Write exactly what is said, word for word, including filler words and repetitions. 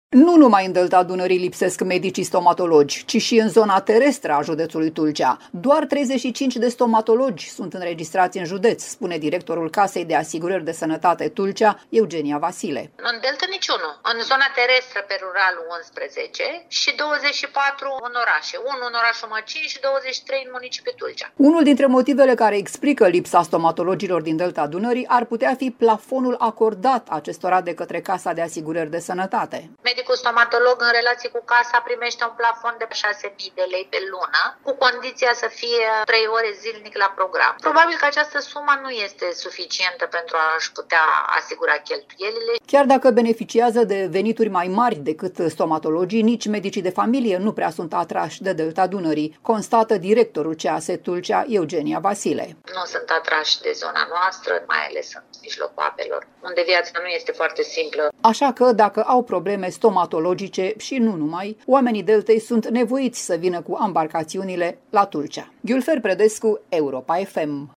Nu numai în delta Dunării lipsesc medicii stomatologi, ci și în zona terestră a județului Tulcea. Doar treizeci și cinci de stomatologi sunt înregistrați în județ, spune directorul Casei de Asigurări de Sănătate Tulcea, Eugenia Vasile. În delta niciunul. În zona terestră pe rural unsprezece și douăzeci și patru în orașe. Unul în orașul Măcin și douăzeci și trei în municipiul Tulcea. Unul dintre motivele care explică lipsa stomatologilor din delta Dunării ar putea fi plafonul acordat acestora de către Casa de Asigurări de Sănătate. Medicul stomatolog în relație cu casa primește un plafon de șase mii de lei pe lună, cu condiția să fie trei ore zilnic la program. Probabil că această sumă nu este suficientă pentru a-și putea asigura cheltuielile. Chiar dacă beneficiază de venituri mai mari decât stomatologii, nici medicii de familie nu prea sunt atrași de delta Dunării, constată directorul C A S Tulcea, Eugenia Vasile. Nu sunt atrași de zona noastră, mai ales în mijlocul apelor, unde viața nu este foarte simplă. Așa că, dacă au probleme stomatologice și nu numai, oamenii deltei sunt nevoiți să vină cu ambarcațiunile la Tulcea. Ghiulfer Predescu, Europa F M.